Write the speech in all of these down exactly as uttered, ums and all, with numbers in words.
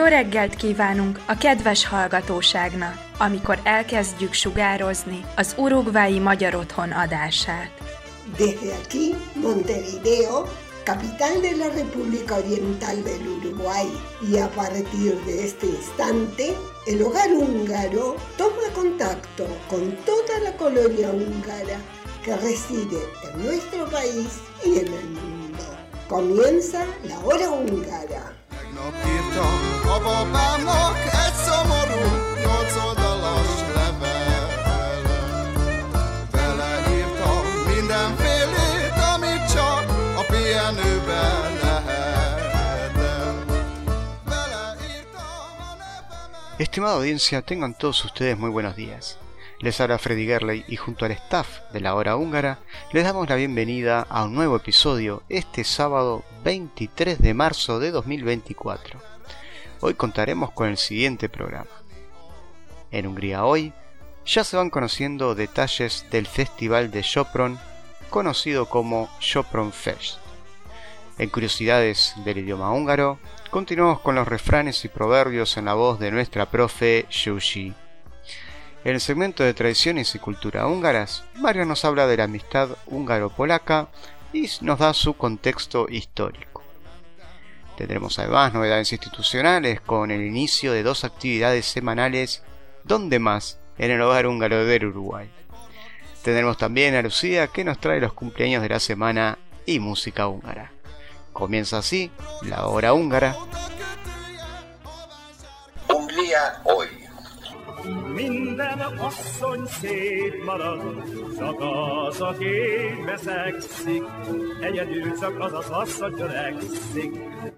Jó reggelt kívánunk a kedves hallgatóságnak, amikor elkezdjük sugározni az uruguayi Magyar Otthon adását. Desde aquí, Montevideo, capital de la República Oriental del Uruguay, y a partir de este instante, el hogar húngaro toma contacto con toda la colonia húngara que reside en nuestro país y en el mundo. Comienza la hora húngara. A babámnak egy szomorú, nyolc oldalas levelet. Beleírtam mindenfélét, amit csak a pihenőben lehetett. Beleírtam a nevemet. Estimada audiencia, tengan todos ustedes muy buenos días. Les habla Freddy Gerley y junto al staff de la hora húngara les damos la bienvenida a un nuevo episodio este sábado veintitrés de marzo de dos mil veinticuatro. Hoy contaremos con el siguiente programa. En Hungría hoy ya se van conociendo detalles del festival de Sopron, conocido como Sopron Fest. En curiosidades del idioma húngaro, continuamos con los refranes y proverbios en la voz de nuestra profe Yushi. En el segmento de tradiciones y cultura húngaras, Mario nos habla de la amistad húngaro-polaca y nos da su contexto histórico. Tendremos además novedades institucionales con el inicio de dos actividades semanales, donde más, en el hogar húngaro del Uruguay. Tendremos también a Lucía que nos trae los cumpleaños de la semana y música húngara. Comienza así la hora húngara. Hungría hoy. Minden asszony szép marad, csak az, aki beszegszik, egyedül csak az az asszony törekszik.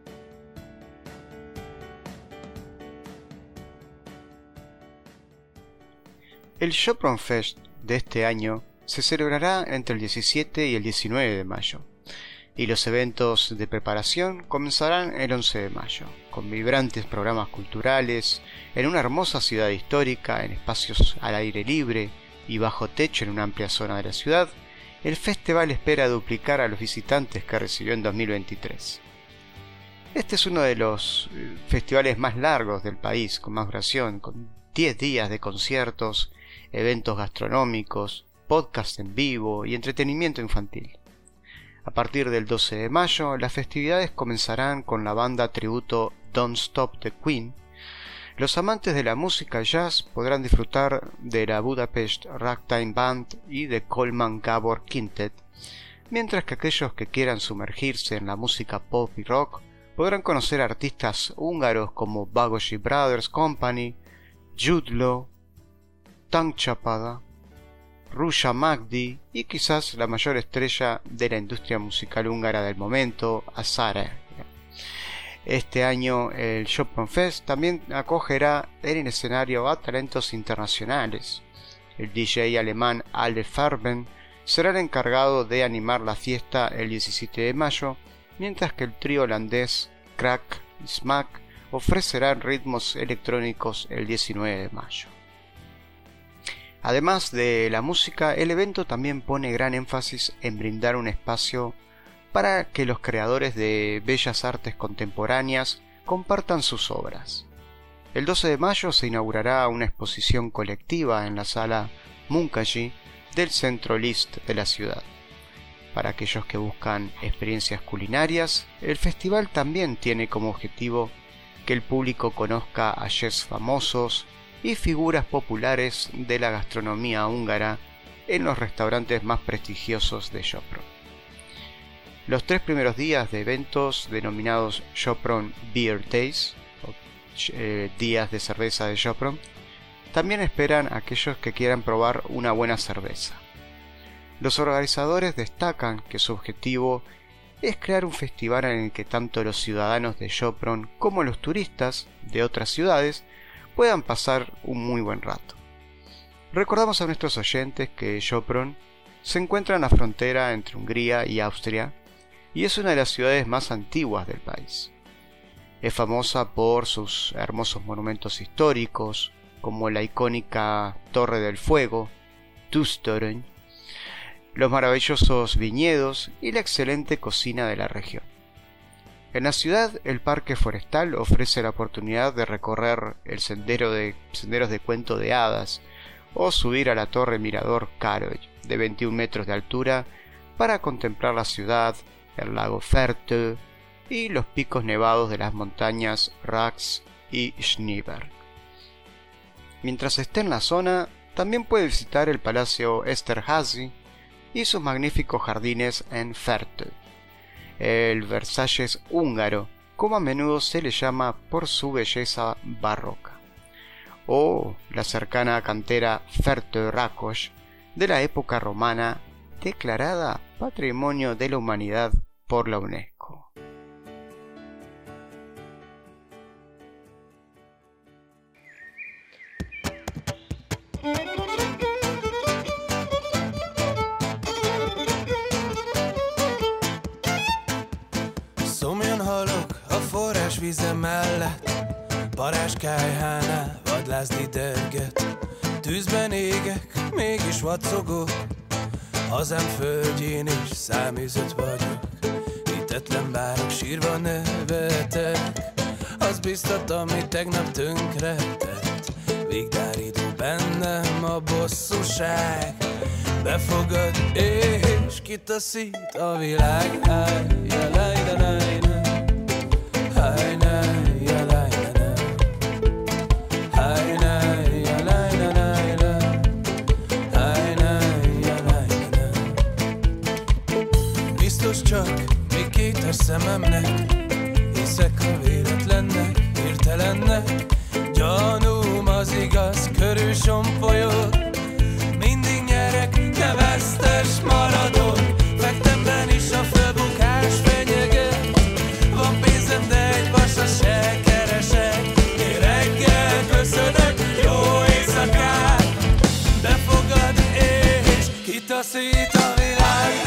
El Sopron Fest de este año se celebrará entre el diecisiete y el diecinueve de mayo, y los eventos de preparación comenzarán el once de mayo, con vibrantes programas culturales, en una hermosa ciudad histórica, en espacios al aire libre y bajo techo en una amplia zona de la ciudad. El festival espera duplicar a los visitantes que recibió en dos mil veintitrés. Este es uno de los festivales más largos del país, con más duración, con diez días de conciertos, eventos gastronómicos, podcast en vivo y entretenimiento infantil. A partir del doce de mayo, las festividades comenzarán con la banda tributo Don't Stop the Queen. Los amantes de la música jazz podrán disfrutar de la Budapest Ragtime Band y de Coleman Gabor Quintet, mientras que aquellos que quieran sumergirse en la música pop y rock podrán conocer artistas húngaros como Bagosi Brothers Company, Jude Law, Tank Chapada, Rusha Magdi y quizás la mayor estrella de la industria musical húngara del momento, Azara. Este año el Sopron Fest también acogerá en el escenario a talentos internacionales. El D J alemán Ale Farben será el encargado de animar la fiesta el diecisiete de mayo, mientras que el trío holandés Crack y Smack ofrecerán ritmos electrónicos el diecinueve de mayo. Además de la música, el evento también pone gran énfasis en brindar un espacio para que los creadores de bellas artes contemporáneas compartan sus obras. El doce de mayo se inaugurará una exposición colectiva en la sala Munkaji del Centro List de la ciudad. Para aquellos que buscan experiencias culinarias, el festival también tiene como objetivo que el público conozca a chefs famosos y figuras populares de la gastronomía húngara en los restaurantes más prestigiosos de Sopron. Los tres primeros días de eventos, denominados Sopron Beer Days, o eh, días de cerveza de Sopron, también esperan a aquellos que quieran probar una buena cerveza. Los organizadores destacan que su objetivo es crear un festival en el que tanto los ciudadanos de Sopron como los turistas de otras ciudades puedan pasar un muy buen rato. Recordamos a nuestros oyentes que Sopron se encuentra en la frontera entre Hungría y Austria y es una de las ciudades más antiguas del país. Es famosa por sus hermosos monumentos históricos, como la icónica Torre del Fuego, Tustoren, los maravillosos viñedos y la excelente cocina de la región. En la ciudad, el parque forestal ofrece la oportunidad de recorrer el sendero de senderos de cuento de hadas o subir a la torre mirador Caroy, de veintiún metros de altura, para contemplar la ciudad, el lago Ferte y los picos nevados de las montañas Rax y Schneeberg. Mientras esté en la zona, también puede visitar el Palacio Esterházy y sus magníficos jardines en Ferte, el Versalles húngaro, como a menudo se le llama por su belleza barroca, o la cercana cantera Ferte-Rákos de la época romana, declarada Patrimonio de la Humanidad por la UNESCO. Szomjan halok a forrásvíze mellett, parázskályhánál vadlászdí dörgött. Tűzben égek, mégis vacogok, hazám földjén is száműzött vagyok. Hitetlen bárok, sírva nevetek, az biztat, ami tegnap tönkretett. Végdáridó bennem a bosszúság, befogad és kitaszít a világ. Biztos csak még kétes szememnek, hiszek a véletlennek, hirtelennek. Gyanúm az igaz, körül sompolyog, mindig nyerek, de vesztes maradok. Fektemben is a fölbukás fenyeget, van pénzem, de egy vasra se keresek. Én reggel köszönök, jó éjszakát, befogad és kitaszít a világ.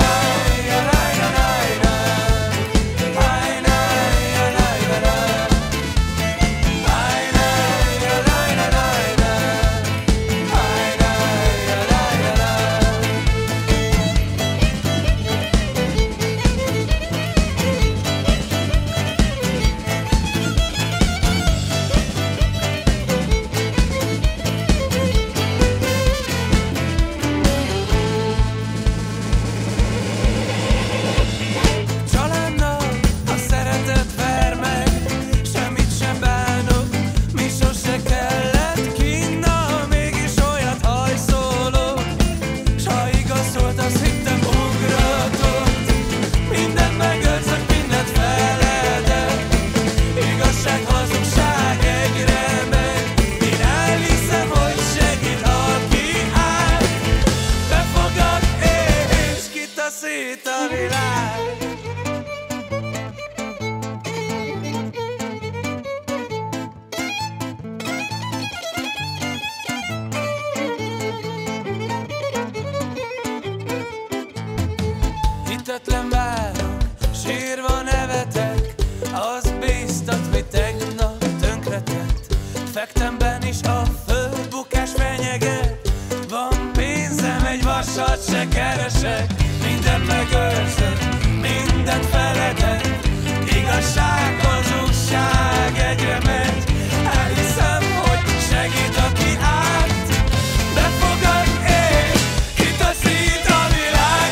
Hitetlen várok, sírva nevetek, az bíztat, mi tegnap tönkretett. Fektemben is a földbukás fenyeget, van pénzem, egy vasat se keresek. Mindent megőrzök, mindent feledek, igazság, hazugság egyre megy. Elhiszem, hogy segít, aki árt, befogad és kitaszít a világ.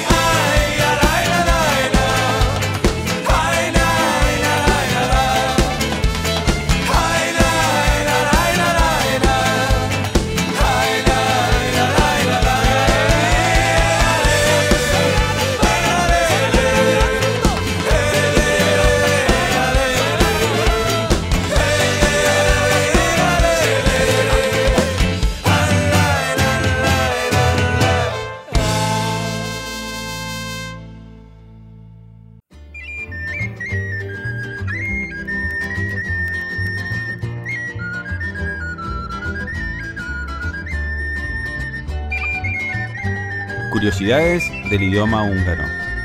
Curiosidades del idioma húngaro.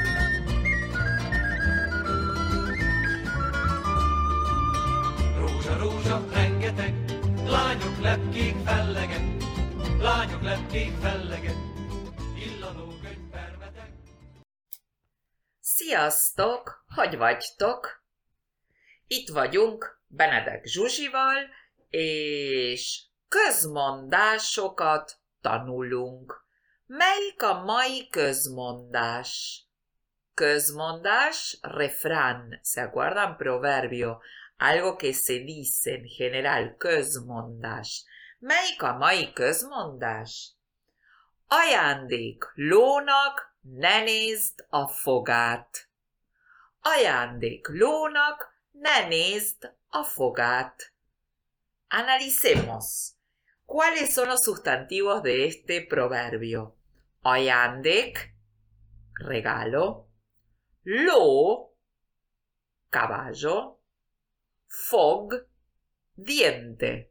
Rózsa, rózsa, rengeteg, lányok lepkék felleget, lányok lepkék felleget, illanó könyvpermetek. Sziasztok! Hogy vagytok? Itt vagyunk Benedek Zsuzsival, és közmondásokat tanulunk. Melyik a mai közmondás? Közmondás, refrán, ¿se acuerdan? Proverbio, algo que se dice en general, közmondás. Melyik a mai közmondás? Ajándék lónak, ne nézd a fogát. Ajándék lónak, ne nézd a fogát. Analicemos. ¿Cuáles son los sustantivos de este proverbio? Ajándék, regalo. Ló, caballo. Fog, diente.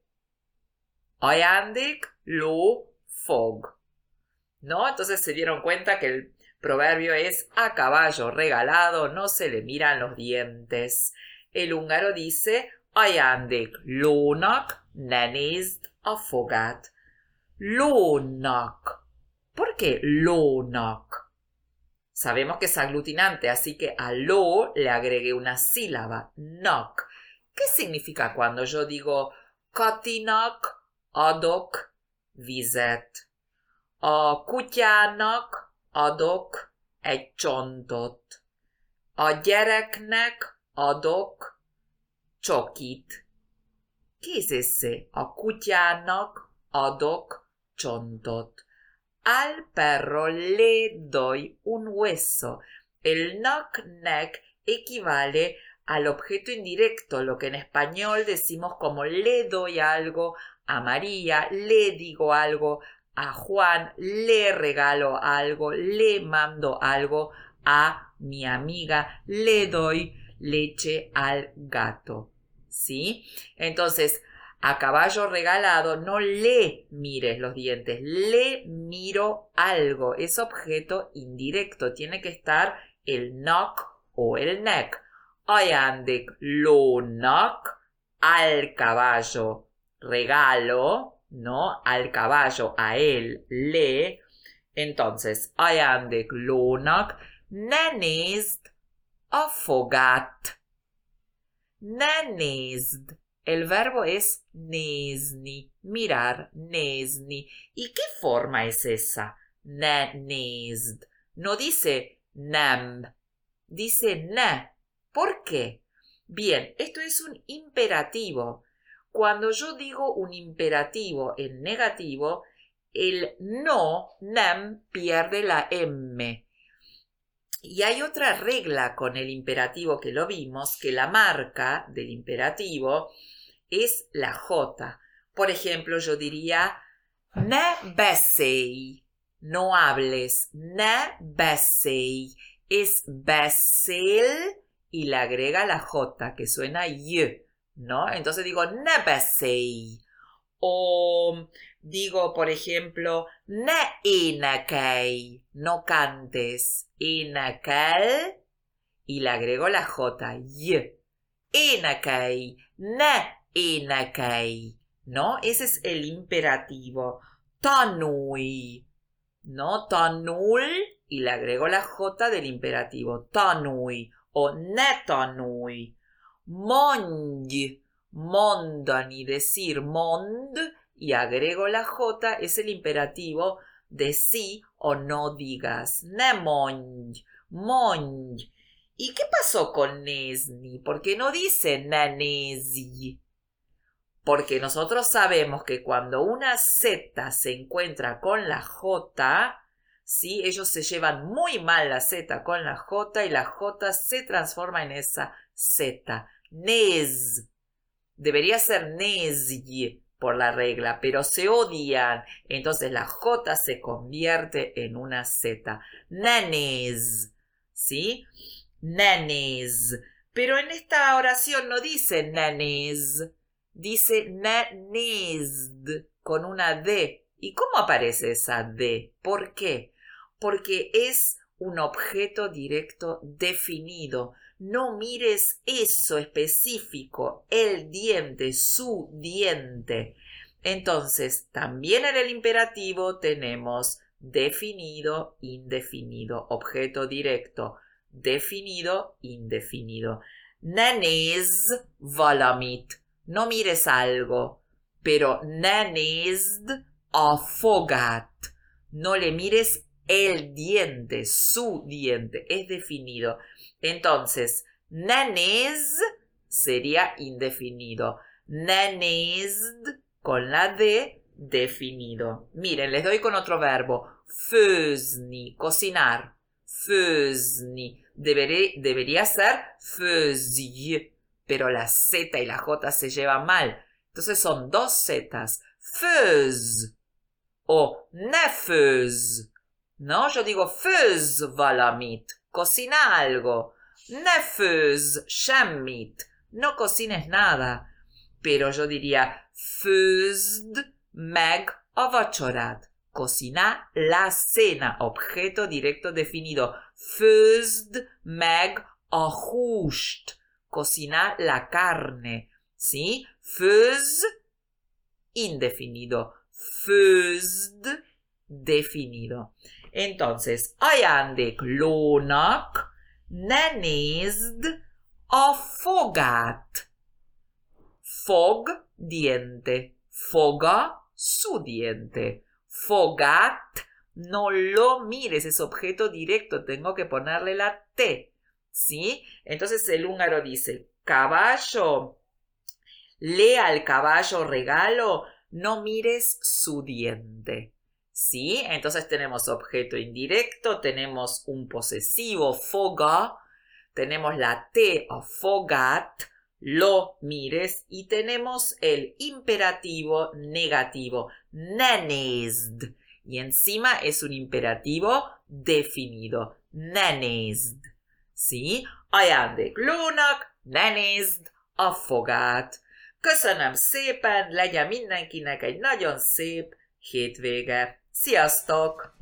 Ajándék, ló, fog. ¿No? Entonces se dieron cuenta que el proverbio es a caballo regalado, no se le miran los dientes. El húngaro dice ajándék lónak, ne nézd a fogát. Lónak. ¿Por qué lónak? Sabemos que es aglutinante, así que a lo le agregué una sílaba, nak. ¿Qué significa cuando yo digo Katinak adok vizet? A kutyának adok egy csontot. A gyereknek adok csokit. ¿Qué es ese? A kutyának adok csontot. Al perro le doy un hueso. El knock-neck equivale al objeto indirecto, lo que en español decimos como le doy algo a María, le digo algo a Juan, le regalo algo, le mando algo a mi amiga, le doy leche al gato. ¿Sí? Entonces, a caballo regalado no le mires los dientes, le miro algo. Es objeto indirecto, tiene que estar el knock o el neck. Ajándék lónak, al caballo regalo, ¿no? Al caballo, a él, le. Entonces, ajándék lónak, ne nézd a fogát. Ne nézd. El verbo es nézni, mirar, nézni. ¿Y qué forma es esa? Ne nézd. No dice nem, dice ne. ¿Por qué? Bien, esto es un imperativo. Cuando yo digo un imperativo en negativo, el no, nem, pierde la M. Y hay otra regla con el imperativo que lo vimos, que la marca del imperativo es la J. Por ejemplo, yo diría, ne beszélj, no hables, ne beszélj. Es beszél y le agrega la J, que suena y, ¿no? Entonces digo, ne beszélj. O digo, por ejemplo, ne énekelj, no cantes, énekel, y le agrego la J, y. Énekelj, ne énekelj, ¿no? Ese es el imperativo. Tanulj, ¿no? Tanul, y le agrego la J del imperativo. Tanulj, o ne tanulj. Mondj, mondani, decir mond, y agrego la J, es el imperativo de sí o no digas. Ne mondj, mondj. ¿Y qué pasó con nézni? Porque no dice ne nézj. Porque nosotros sabemos que cuando una Z se encuentra con la J, ¿sí? Ellos se llevan muy mal la Z con la J y la J se transforma en esa Z. Nez. Debería ser nezj por la regla, pero se odian. Entonces la J se convierte en una Z. Nenes. ¿Sí? Nenes. Pero en esta oración no dice nenes. Dice nenezd con una D. ¿Y cómo aparece esa D? ¿Por qué? Porque es un objeto directo definido. No mires eso específico, el diente, su diente. Entonces, también en el imperativo tenemos definido, indefinido, objeto directo, definido, indefinido. ne nézz valamit. No mires algo, pero ne nézd a fogát. No le mires el diente, su diente, es definido. Entonces, ne nézz sería indefinido. Ne nézd con la D, definido. Miren, les doy con otro verbo. Főzni, cocinar. Főzni. Debería, debería ser főzj, pero la Z y la J se llevan mal. Entonces son dos Z's. Főz o ne főz. ¿No? Yo digo főz valamit. Cocina algo. Ne főz semmit. No cocines nada. Pero yo diría főzd meg a vacsorát. Cocina la cena. Objeto directo definido. Főzd meg a húst. Cocina la carne. ¿Sí? Főz, indefinido. Főzd, definido. Entonces, ajándéklónak ne nézd a fogát. Fog, diente. Foga, su diente. Fogát, no lo mires, es objeto directo, tengo que ponerle la T. ¿Sí? Entonces el húngaro dice, caballo, lee al caballo regalo, no mires su diente. ¿Sí? Entonces tenemos objeto indirecto, tenemos un posesivo, foga, tenemos la T, a fogát, lo mires, y tenemos el imperativo negativo, ne nézd, y encima es un imperativo definido, ne nézd. ¿Sí? Ajándéklónak ne nézd a fogát. Köszönöm szépen, legyen mindenkinek egy nagyon szép hétvége. Sziasztok!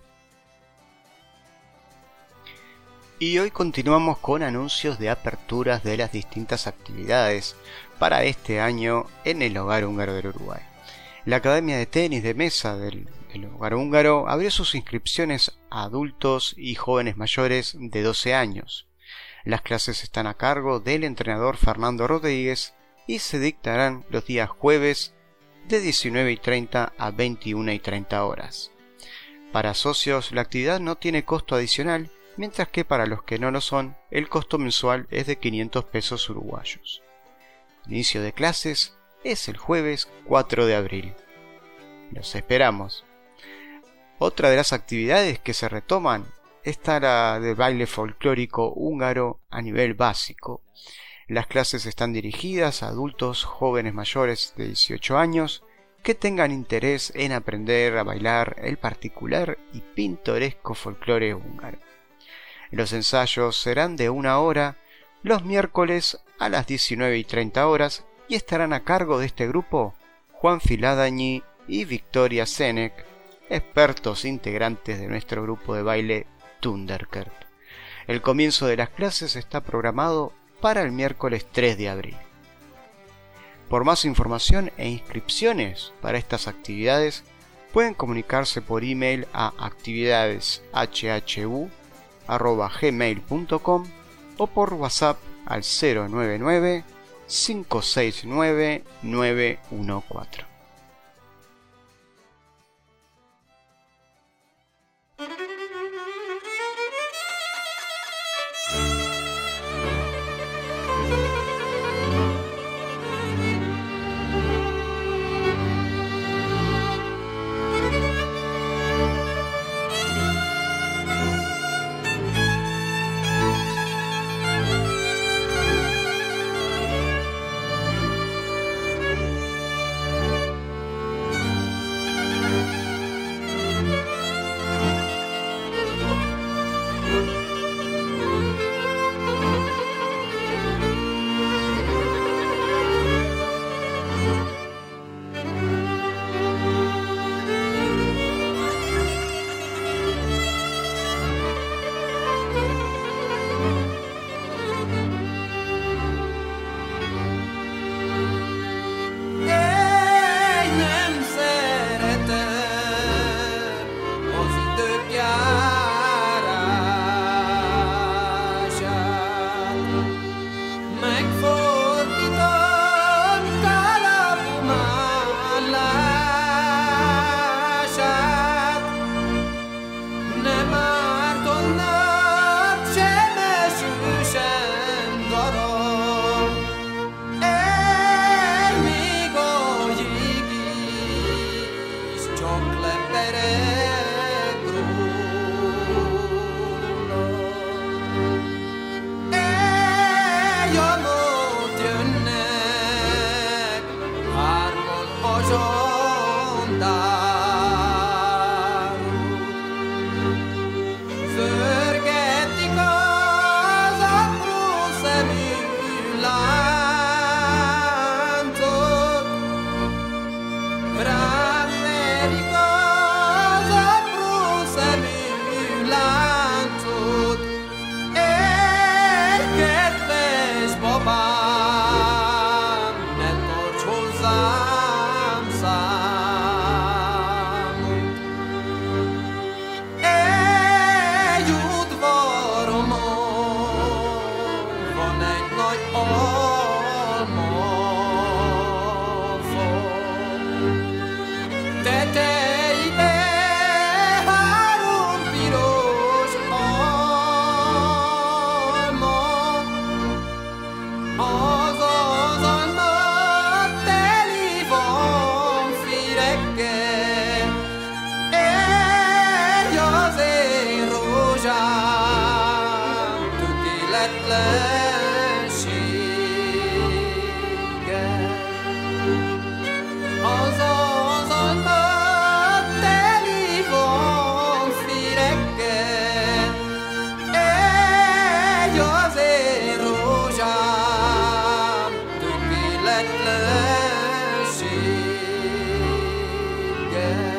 Y hoy continuamos con anuncios de aperturas de las distintas actividades para este año en el Hogar Húngaro del Uruguay. La Academia de Tenis de Mesa del, del Hogar Húngaro abrió sus inscripciones a adultos y jóvenes mayores de doce años. Las clases están a cargo del entrenador Fernando Rodríguez y se dictarán los días jueves de diecinueve y treinta a veintiuna y treinta horas. Para socios la actividad no tiene costo adicional, mientras que para los que no lo son, el costo mensual es de quinientos pesos uruguayos. El inicio de clases es el jueves cuatro de abril. Los esperamos. Otra de las actividades que se retoman está la de baile folclórico húngaro a nivel básico. Las clases están dirigidas a adultos jóvenes mayores de dieciocho años que tengan interés en aprender a bailar el particular y pintoresco folclore húngaro. Los ensayos serán de una hora los miércoles a las diecinueve y treinta horas y estarán a cargo de este grupo Juan Filadañi y Victoria Senec, expertos integrantes de nuestro grupo de baile Thunderkert. El comienzo de las clases está programado para el miércoles tres de abril. Por más información e inscripciones para estas actividades, pueden comunicarse por email a actividadeshhu arroba gmail punto com o por WhatsApp al cero nueve nueve cinco seis nueve nueve uno cuatro. Az idők járás Azaz a teli van firekkel, egy az én rózsám tökéletlenséggel.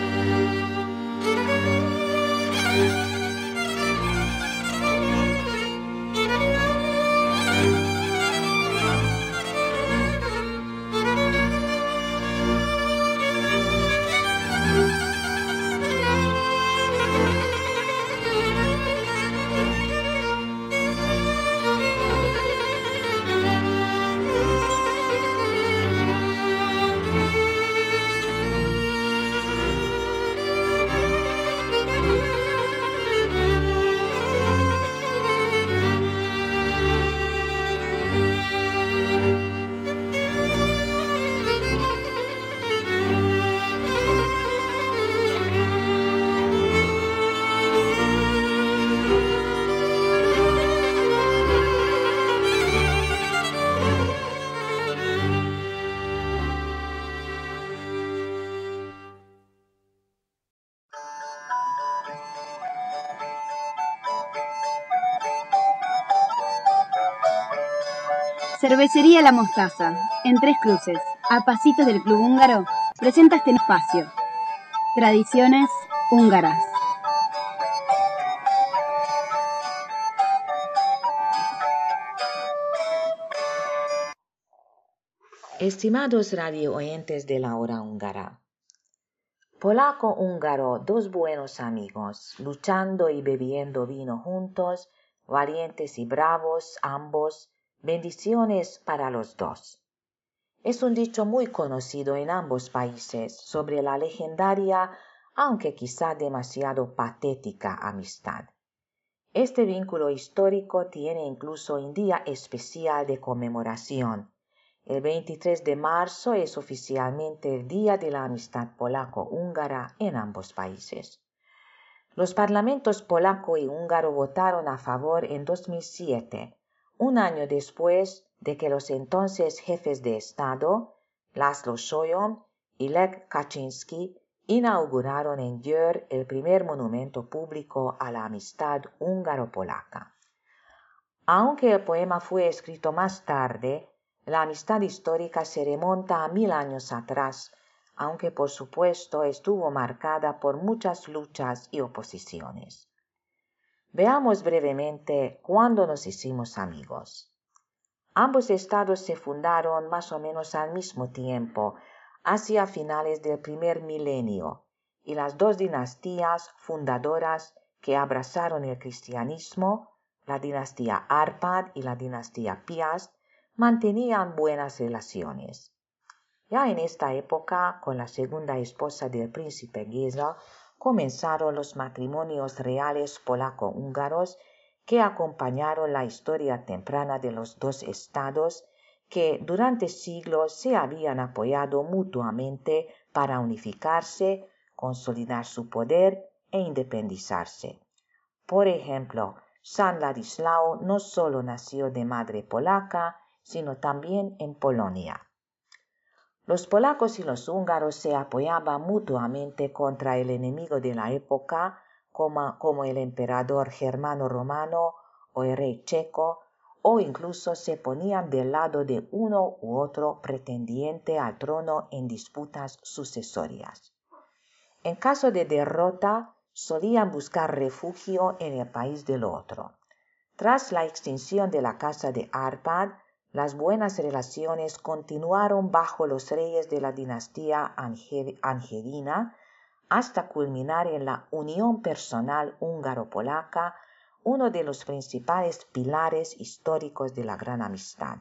Cervecería La Mostaza, en Tres Cruces, a pasitos del Club Húngaro, presenta este espacio. Tradiciones húngaras. Estimados radio oyentes de la hora húngara. Polaco-húngaro, dos buenos amigos, luchando y bebiendo vino juntos, valientes y bravos ambos, bendiciones para los dos. Es un dicho muy conocido en ambos países sobre la legendaria, aunque quizá demasiado patética amistad. Este vínculo histórico tiene incluso un día especial de conmemoración. El veintitrés de marzo es oficialmente el Día de la Amistad Polaco-Húngara en ambos países. Los parlamentos polaco y húngaro votaron a favor en dos mil siete, un año después de que los entonces jefes de Estado, László Solyom y Lech Kaczynski, inauguraron en Győr el primer monumento público a la amistad húngaro-polaca. Aunque el poema fue escrito más tarde, la amistad histórica se remonta a mil años atrás, aunque por supuesto estuvo marcada por muchas luchas y oposiciones. Veamos brevemente cuándo nos hicimos amigos. Ambos estados se fundaron más o menos al mismo tiempo, hacia finales del primer milenio, y las dos dinastías fundadoras que abrazaron el cristianismo, la dinastía Árpád y la dinastía Piast, mantenían buenas relaciones. Ya en esta época, con la segunda esposa del príncipe Géza, comenzaron los matrimonios reales polaco-húngaros que acompañaron la historia temprana de los dos estados que durante siglos se habían apoyado mutuamente para unificarse, consolidar su poder e independizarse. Por ejemplo, San Ladislao no solo nació de madre polaca, sino también en Polonia. Los polacos y los húngaros se apoyaban mutuamente contra el enemigo de la época, como, como el emperador germano romano o el rey checo, o incluso se ponían del lado de uno u otro pretendiente al trono en disputas sucesorias. En caso de derrota, solían buscar refugio en el país del otro. Tras la extinción de la casa de Árpád, las buenas relaciones continuaron bajo los reyes de la dinastía angevina hasta culminar en la unión personal húngaro-polaca, uno de los principales pilares históricos de la gran amistad.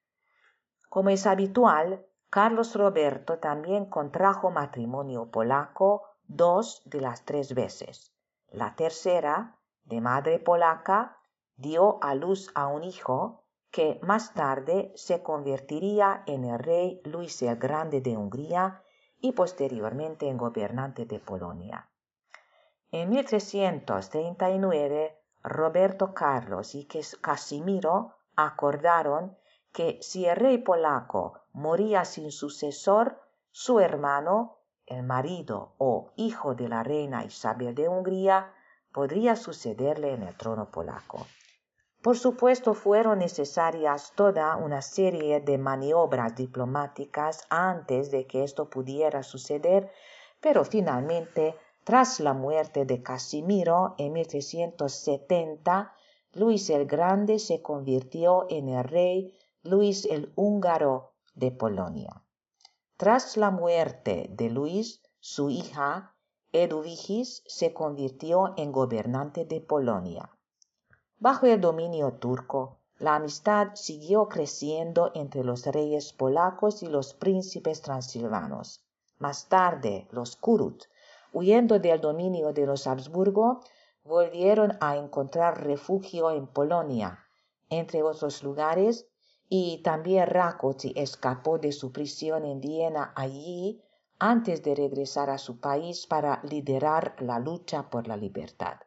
Como es habitual, Carlos Roberto también contrajo matrimonio polaco dos de las tres veces. La tercera, de madre polaca, dio a luz a un hijo que más tarde se convertiría en el rey Luis el Grande de Hungría y posteriormente en gobernante de Polonia. En mil trescientos treinta y nueve, Roberto Carlos y Casimiro acordaron que si el rey polaco moría sin sucesor, su hermano, el marido o hijo de la reina Isabel de Hungría, podría sucederle en el trono polaco. Por supuesto, fueron necesarias toda una serie de maniobras diplomáticas antes de que esto pudiera suceder, pero finalmente, tras la muerte de Casimiro en mil trescientos setenta, Luis el Grande se convirtió en el rey Luis el Húngaro de Polonia. Tras la muerte de Luis, su hija Eduvigis se convirtió en gobernante de Polonia. Bajo el dominio turco, la amistad siguió creciendo entre los reyes polacos y los príncipes transilvanos. Más tarde, los Kurut, huyendo del dominio de los Habsburgo, volvieron a encontrar refugio en Polonia, entre otros lugares, y también Rákóczi escapó de su prisión en Viena allí antes de regresar a su país para liderar la lucha por la libertad.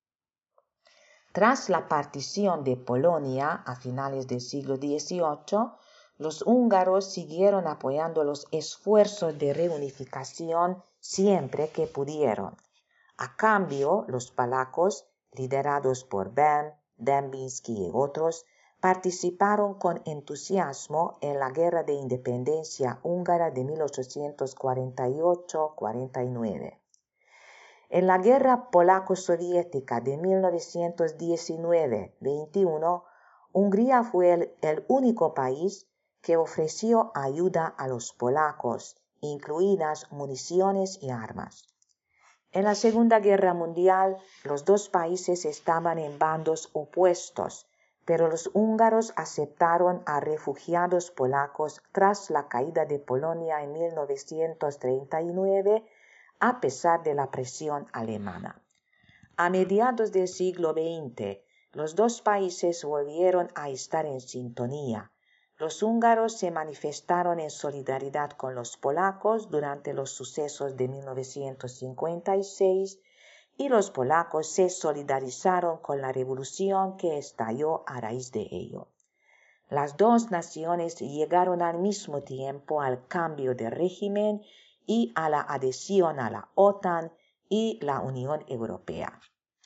Tras la partición de Polonia a finales del siglo dieciocho, los húngaros siguieron apoyando los esfuerzos de reunificación siempre que pudieron. A cambio, los polacos, liderados por Ben, Dębinski y otros, participaron con entusiasmo en la Guerra de Independencia húngara de mil ochocientos cuarenta y ocho a cuarenta y nueve. En la Guerra Polaco-Soviética de mil novecientos diecinueve a veintiuno, Hungría fue el, el único país que ofreció ayuda a los polacos, incluidas municiones y armas. En la Segunda Guerra Mundial, los dos países estaban en bandos opuestos, pero los húngaros aceptaron a refugiados polacos tras la caída de Polonia en mil novecientos treinta y nueve, a pesar de la presión alemana. A mediados del siglo veinte, los dos países volvieron a estar en sintonía. Los húngaros se manifestaron en solidaridad con los polacos durante los sucesos de mil novecientos cincuenta y seis y los polacos se solidarizaron con la revolución que estalló a raíz de ello. Las dos naciones llegaron al mismo tiempo al cambio de régimen y a la adhesión a la OTAN y la Unión Europea.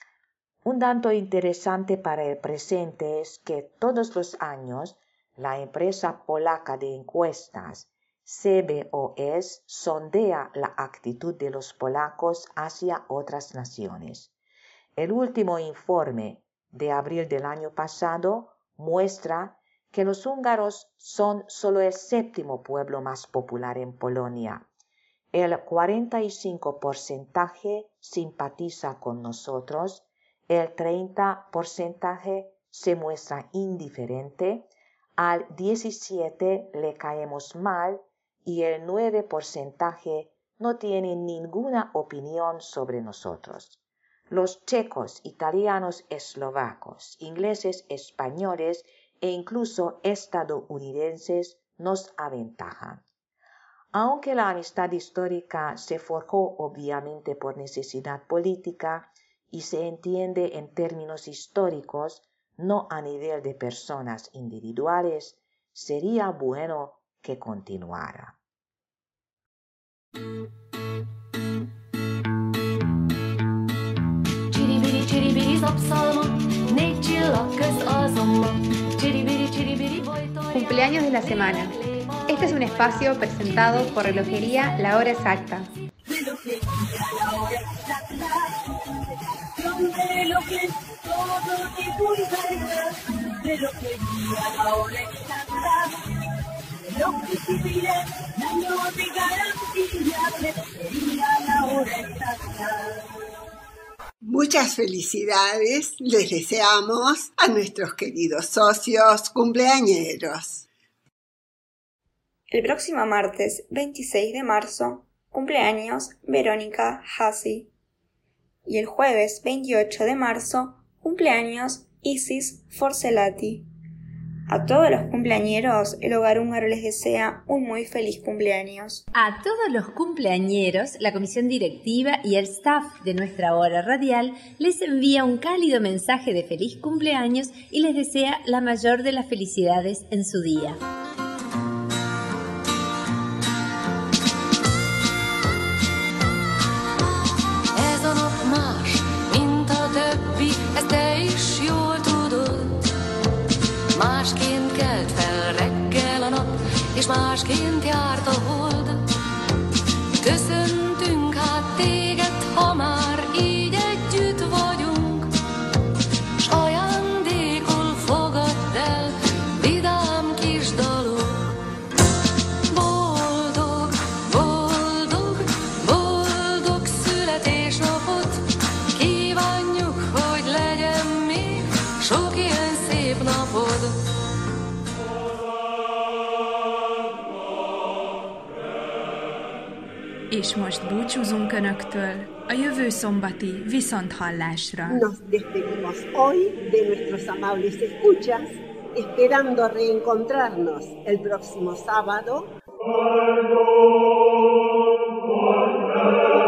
Un dato interesante para el presente es que todos los años la empresa polaca de encuestas C B O S sondea la actitud de los polacos hacia otras naciones. El último informe de abril del año pasado muestra que los húngaros son solo el séptimo pueblo más popular en Polonia. El cuarenta y cinco por ciento simpatiza con nosotros, el treinta por ciento se muestra indiferente, al diecisiete por ciento le caemos mal y el nueve por ciento no tiene ninguna opinión sobre nosotros. Los checos, italianos, eslovacos, ingleses, españoles e incluso estadounidenses nos aventajan. Aunque la amistad histórica se forjó obviamente por necesidad política y se entiende en términos históricos, no a nivel de personas individuales, sería bueno que continuara. Cumpleaños de la semana. Este es un espacio presentado por Relojería La Hora Exacta. Muchas felicidades les deseamos a nuestros queridos socios cumpleañeros. El próximo martes veintiséis de marzo, cumpleaños Verónica Hassi. Y el jueves veintiocho de marzo, cumpleaños Isis Forcelati. A todos los cumpleañeros, el Hogar Húngaro les desea un muy feliz cumpleaños. A todos los cumpleañeros, la comisión directiva y el staff de nuestra hora radial les envía un cálido mensaje de feliz cumpleaños y les desea la mayor de las felicidades en su día. Ez a nap más, mint a többi, ezt te is jól tudod. Másként kelt fel reggel a nap, és másként járt a hold. Köszöntünk hát téged, ha már így együtt vagyunk, s ajándékul fogadd el vidám kis dalok. Boldog, boldog, boldog születésnapot kívánjuk, hogy legyen még sok ilyen szép napod. És most búcsúzunk Önöktől a jövő szombati viszonthallásra. Nos despedimos hoy de nuestros amables escuchas, esperando reencontrarnos el próximo sábado.